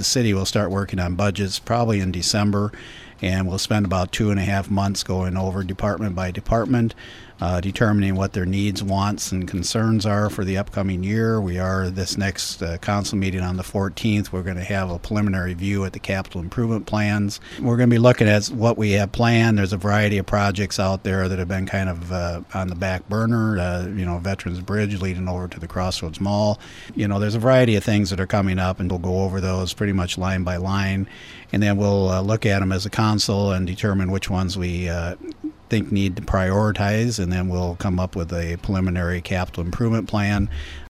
the city will start working on budgets probably in December, and we'll spend about 2.5 months going over department by department, determining what their needs, wants, and concerns are for the upcoming year. We are, this next council meeting on the 14th, we're going to have a preliminary view at the capital improvement plans. We're going to be looking at what we have planned. There's a variety of projects out there that have been kind of on the back burner, Veterans Bridge leading over to the Crossroads Mall. There's a variety of things that are coming up, and we'll go over those pretty much line by line, and then we'll look at them as a council and determine which ones we think need to prioritize, and then we'll come up with a preliminary capital improvement plan